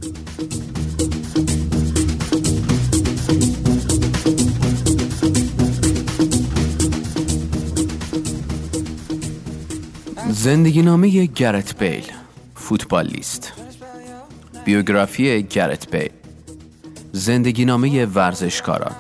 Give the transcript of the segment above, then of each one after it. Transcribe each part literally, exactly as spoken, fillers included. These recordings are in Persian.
زندگی نامه گرت بیل، فوتبالیست. بیوگرافی گرت بیل، زندگی نامه ورزشکاران.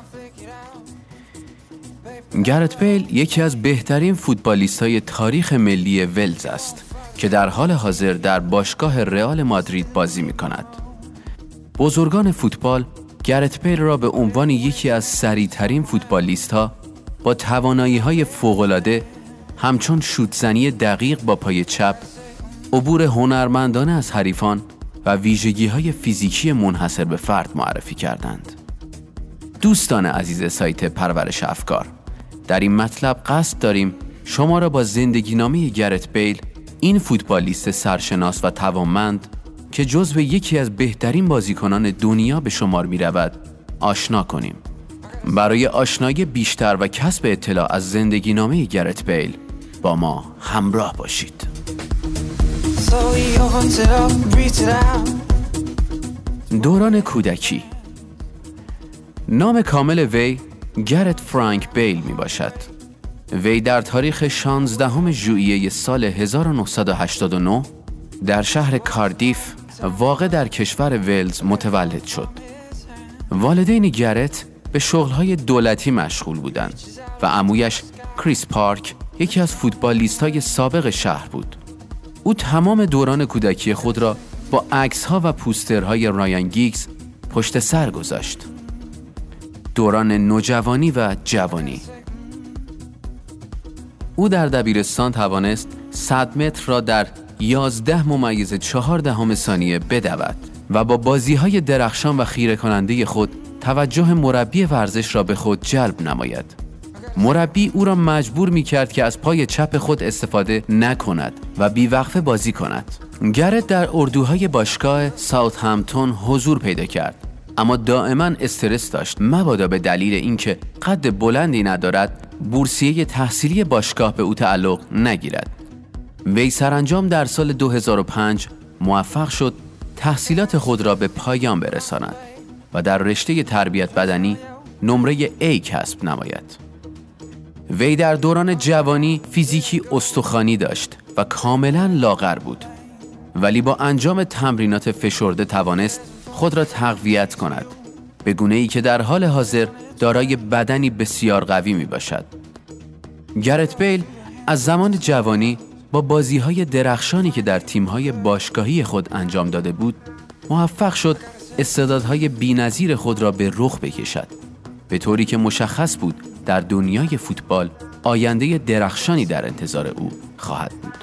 گرت بیل یکی از بهترین فوتبالیست‌های تاریخ ملی ولز است که در حال حاضر در باشگاه رئال مادرید بازی می‌کند. بزرگان فوتبال گرت بیل را به عنوان یکی از سریع‌ترین فوتبالیست‌ها با توانایی‌های فوق‌العاده همچون شوت‌زنی دقیق با پای چپ، عبور هنرمندانه از حریفان و ویژگی‌های فیزیکی منحصر به فرد معرفی کردند. دوستان عزیز سایت پرورش افکار، در این مطلب قصد داریم شما را با زندگی نامه گرت بیل، این فوتبالیست سرشناس و توانمند که جزو یکی از بهترین بازیکنان دنیا به شمار می رود، آشنا کنیم. برای آشنایی بیشتر و کسب اطلاع از زندگی نامه گرت بیل با ما همراه باشید. دوران کودکی. نام کامل وی گرت فرانک بیل می باشد. وی در تاریخ شانزدهم ژوئیه سال هزار و نهصد و هشتاد و نه در شهر کاردیف واقع در کشور ولز متولد شد. والدین گرت به شغل‌های دولتی مشغول بودند و عمویش کریس پارک یکی از فوتبالیست‌های سابق شهر بود. او تمام دوران کودکی خود را با عکس‌ها و پوسترهای رایان گیگز پشت سر گذاشت. دوران نوجوانی و جوانی. او در دبیرستان توانست صد متر را در یازده ممیز چهار دهم ثانیه بدود و با بازی‌های درخشان و خیره کننده خود توجه مربی ورزش را به خود جلب نماید. مربی او را مجبور می‌کرد که از پای چپ خود استفاده نکند و بیوقفه بازی کند. گرت در اردوهای باشگاه ساوثهمپتون حضور پیدا کرد، اما دائما استرس داشت مبادا به دلیل اینکه قد بلندی ندارد بورسیه تحصیلی باشگاه به او تعلق نگیرد. وی سرانجام در سال دو هزار و پنج موفق شد تحصیلات خود را به پایان برساند و در رشته تربیت بدنی نمره A کسب نماید. وی در دوران جوانی فیزیکی استخوانی داشت و کاملا لاغر بود، ولی با انجام تمرینات فشرده توانست خود را تقویت کند، به گونه‌ای که در حال حاضر دارای بدنی بسیار قوی می باشد. گرت بیل از زمان جوانی با بازی‌های درخشانی که در تیم‌های باشگاهی خود انجام داده بود، موفق شد استعدادهای بی‌نظیر خود را به رخ بکشد، به طوری که مشخص بود در دنیای فوتبال آینده درخشانی در انتظار او خواهد بود.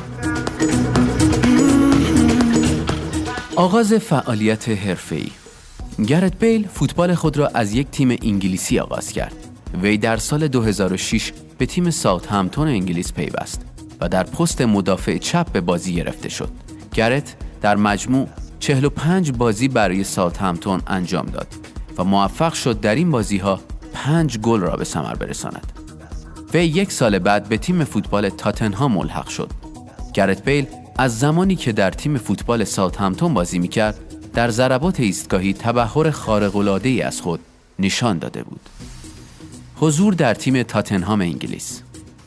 آغاز فعالیت حرفه‌ای. گرت بیل فوتبال خود را از یک تیم انگلیسی آغاز کرد. وی در سال دو هزار و شش به تیم ساوثهمپتون انگلیس پیوست و در پست مدافع چپ به بازی گرفته شد. گرت در مجموع چهل و پنج بازی برای ساوثهمپتون انجام داد و موفق شد در این بازی‌ها پنج گل را به ثمر برساند. وی یک سال بعد به تیم فوتبال تاتنهام ملحق شد. گرت بیل از زمانی که در تیم فوتبال ساوثهمپتون بازی می‌کرد، در ضربات ایستگاهی تبحر خارق‌العاده‌ای از خود نشان داده بود. حضور در تیم تاتنهام انگلیس.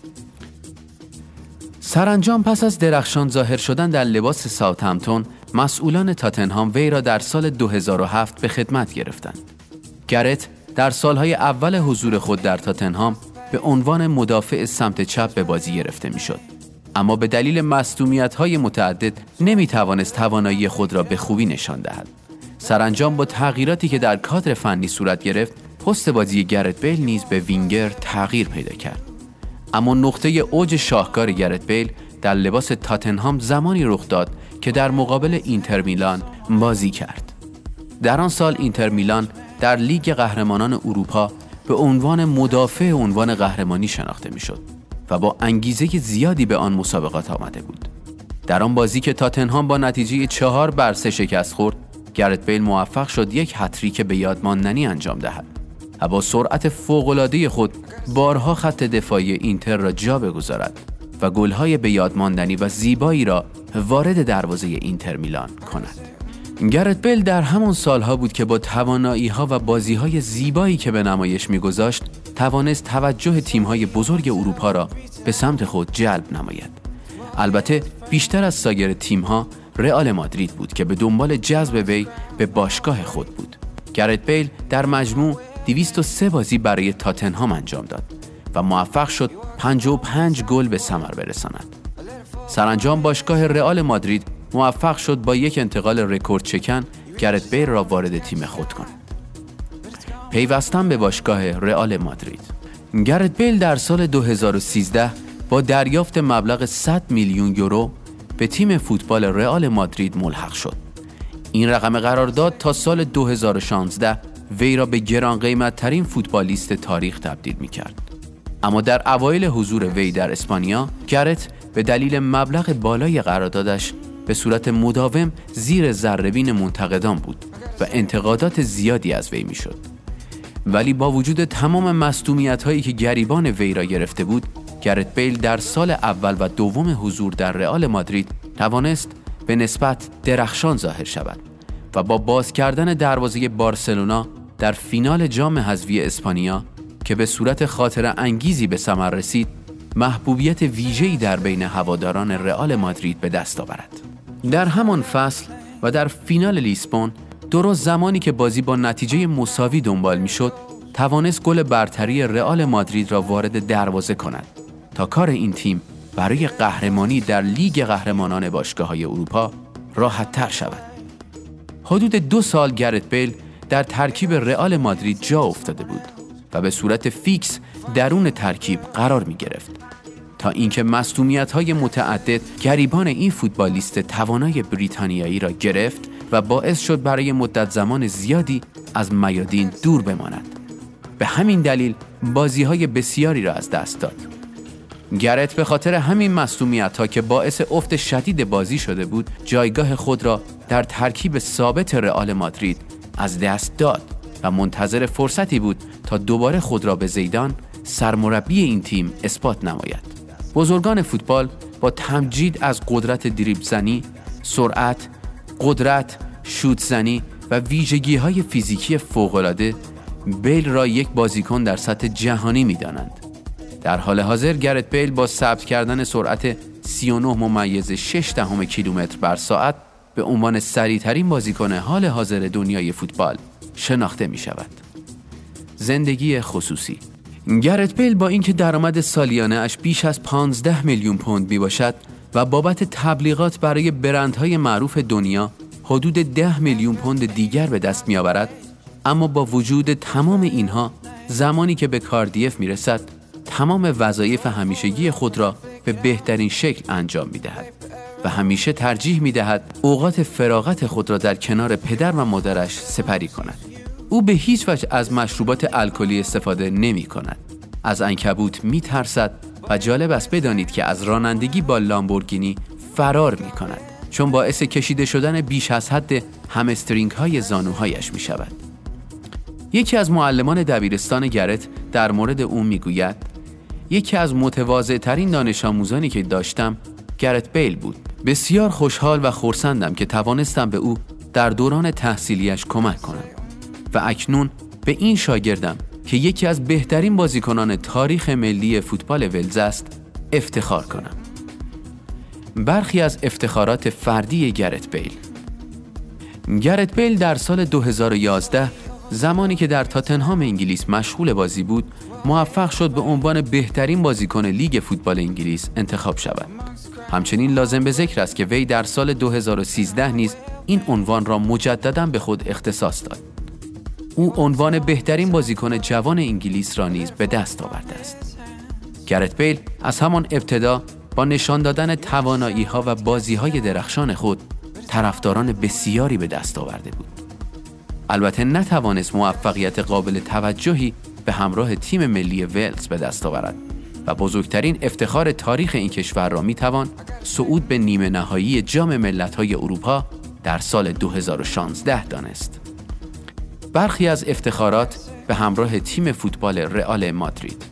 سرانجام پس از درخشان ظاهر شدن در لباس ساوثهمپتون، مسئولان تاتنهام وی را در سال دو هزار و هفت به خدمت گرفتند. گرت در سالهای اول حضور خود در تاتنهام به عنوان مدافع سمت چپ به بازی گرفته میشد، اما به دلیل مصدومیت‌های متعدد نمی‌توانست توانایی خود را به خوبی نشان دهد. سرانجام با تغییراتی که در کادر فنی صورت گرفت، پست بازی گرت بیل نیز به وینگر تغییر پیدا کرد. اما نقطه اوج شاهکار گرت بیل در لباس تاتنهام زمانی رخ داد که در مقابل اینتر میلان بازی کرد. در آن سال اینتر میلان در لیگ قهرمانان اروپا به عنوان مدافع عنوان قهرمانی شناخته میشد و با انگیزه زیادی به آن مسابقات آمده بود. در آن بازی که تاتنهام با نتیجه چهار بر سه شکست خورد، گرت بیل موفق شد یک هتریک به یاد ماندنی انجام دهد و با سرعت فوق‌العاده خود بارها خط دفاعی اینتر را جا بگذارد و گل‌های به یاد ماندنی و زیبایی را وارد دروازه اینتر میلان کند. گرت بیل در همان سالها بود که با توانایی‌ها و بازی‌های زیبایی که به نمایش می‌گذاشت توانست توجه تیم‌های بزرگ اروپا را به سمت خود جلب نماید. البته بیشتر از سایر تیم‌ها رئال مادرید بود که به دنبال جذب وی به باشگاه خود بود. گرت بیل در مجموع دویست و سه بازی برای تاتنهام انجام داد و موفق شد پنجاه و پنج گل به ثمر برساند. سرانجام باشگاه رئال مادرید موفق شد با یک انتقال رکورد چکن گرت بیل را وارد تیم خود کند. پیوستن به باشگاه رئال مادرید. گرت بیل در سال دو هزار و سیزده با دریافت مبلغ صد میلیون یورو به تیم فوتبال رئال مادرید ملحق شد. این رقم قرارداد تا سال دو هزار و شانزده وی را به گران قیمت ترین فوتبالیست تاریخ تبدیل می کرد. اما در اوایل حضور وی در اسپانیا، گرت به دلیل مبلغ بالای قراردادش به صورت مداوم زیر ذره‌بین منتقدان بود و انتقادات زیادی از وی می شد. ولی با وجود تمام مصدومیت‌هایی که گریبان وی را گرفته بود، گرت بیل در سال اول و دوم حضور در رئال مادرید توانست به نسبت درخشان ظاهر شود و با باز کردن دروازه بارسلونا در فینال جام حذفی اسپانیا که به صورت خاطره انگیزی به ثمر رسید، محبوبیت ویژه‌ای در بین هواداران رئال مادرید به دست آورد. در همان فصل و در فینال لیسبون، درست زمانی که بازی با نتیجه مساوی دنبال می‌شد، توانست گل برتری رئال مادرید را وارد دروازه کند تا کار این تیم برای قهرمانی در لیگ قهرمانان باشگاه‌های اروپا راحت‌تر شود. حدود دو سال گرت بیل در ترکیب رئال مادرید جا افتاده بود و به صورت فیکس درون ترکیب قرار می گرفت تا اینکه مصدومیت‌های متعدد گریبان این فوتبالیست توانای بریتانیایی را گرفت و باعث شد برای مدت زمان زیادی از میادین دور بماند. به همین دلیل بازی‌های بسیاری را از دست داد. گرت به خاطر همین مصدومیت‌ها که باعث افت شدید بازی شده بود، جایگاه خود را در ترکیب ثابت رئال مادرید از دست داد و منتظر فرصتی بود تا دوباره خود را به زیدان، سرمربی این تیم، اثبات نماید. بزرگان فوتبال با تمجید از قدرت دریبل زنی، سرعت، قدرت، شوت زنی و ویژگی‌های فیزیکی فوق‌العاده بیل را یک بازیکن در سطح جهانی می‌دانند. در حال حاضر گرت بیل با ثبت کردن سرعت سی و نه ممیز شش دهم کیلومتر بر ساعت به عنوان سریع‌ترین بازیکن حال حاضر دنیای فوتبال شناخته می‌شود. زندگی خصوصی. گرت بیل با اینکه درآمد سالیانه اش بیش از پانزده میلیون پوند میباشد و بابت تبلیغات برای برندهای معروف دنیا حدود ده میلیون پوند دیگر به دست میآورد، اما با وجود تمام اینها زمانی که به کاردیف میرسد تمام وظایف همیشگی خود را به بهترین شکل انجام میدهد و همیشه ترجیح میدهد اوقات فراغت خود را در کنار پدر و مادرش سپری کند. او به هیچ وجه از مشروبات الکلی استفاده نمی کند. از عنکبوت می ترسد و جالب است بدانید که از رانندگی با لامبورگینی فرار می کند، چون باعث کشیده شدن بیش از حد همسترینگ های زانوهایش می شود. یکی از معلمان دبیرستان گرت در مورد او می گوید: یکی از متواضع ترین دانش آموزانی که داشتم گرت بیل بود. بسیار خوشحال و خرسندم که توانستم به او در دوران تحصیلیش کمک کنم و اکنون به این شاگردم که یکی از بهترین بازیکنان تاریخ ملی فوتبال ولز است افتخار کنم. برخی از افتخارات فردی گرت بیل. گرت بیل در سال دو هزار و یازده زمانی که در تاتنهام انگلیس مشغول بازی بود، موفق شد به عنوان بهترین بازیکن لیگ فوتبال انگلیس انتخاب شود. همچنین لازم به ذکر است که وی در سال دو هزار و سیزده نیز این عنوان را مجدداً به خود اختصاص داد. او عنوان بهترین بازیکن جوان انگلیس را نیز به دست آورده است. گرت بیل از همان ابتدا با نشان دادن توانایی‌ها و بازی‌های درخشان خود طرفداران بسیاری به دست آورده بود. البته نتوانست موفقیت قابل توجهی به همراه تیم ملی ولز به دست آورد و بزرگترین افتخار تاریخ این کشور را میتوان صعود به نیمه نهایی جام ملت‌های اروپا در سال دو هزار و شانزده دانست. برخی از افتخارات به همراه تیم فوتبال رئال مادرید.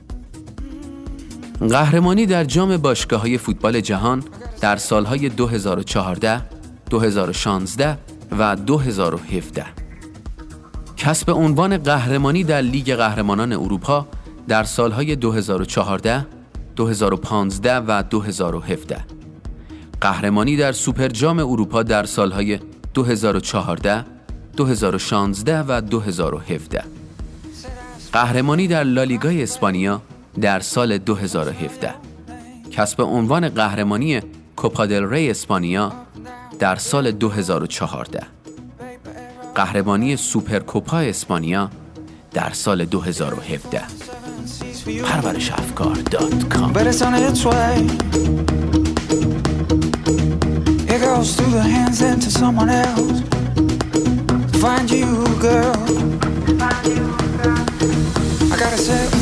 قهرمانی در جام باشگاه‌های فوتبال جهان در سالهای دو هزار و چهارده، دو هزار و شانزده و دو هزار و هفده. کسب عنوان قهرمانی در لیگ قهرمانان اروپا در سالهای دو هزار و چهارده، دو هزار و پانزده و دو هزار و هفده. قهرمانی در سوپر جام اروپا در سالهای دو هزار و چهارده، دو هزار و شانزده و دو هزار و هفده. قهرمانی در لالیگای اسپانیا در سال دو هزار و هفده. کسب عنوان قهرمانی کوپا دل ری اسپانیا در سال دو هزار و چهارده. قهرمانی سوپر کوپا اسپانیا در سال دو هزار و هفده. پرورش افکار دات کام. It goes through the hands into someone else. Find you, girl. I gotta say